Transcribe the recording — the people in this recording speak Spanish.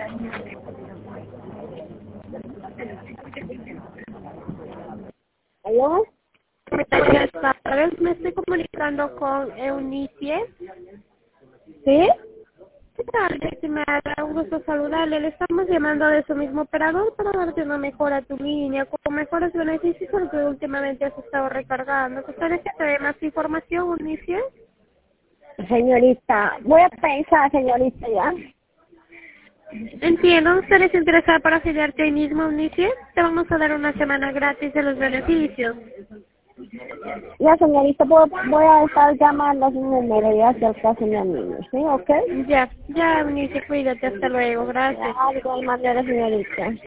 ¿Aló? Buenas tardes, me estoy comunicando con Eunice. ¿Sí? ¿Qué tal? Me da un gusto saludarle. Le estamos llamando de su mismo operador para darte una mejora a tu línea, con mejores beneficios a lo que últimamente has estado recargando. ¿Te gustaría que te dé más información, Eunice? Señorita, voy a pensar, señorita, ya. Entiendo, ¿estarías interesada para afiliarte hoy mismo, Eunice? Te vamos a dar una semana gratis de los beneficios. Ya, señorita, voy a estar llamando a su número y hacia el caso de mi niño, ¿sí? ¿Ok? Ya, Eunice, cuídate, hasta luego, gracias. Ya, de igual manera, señorita.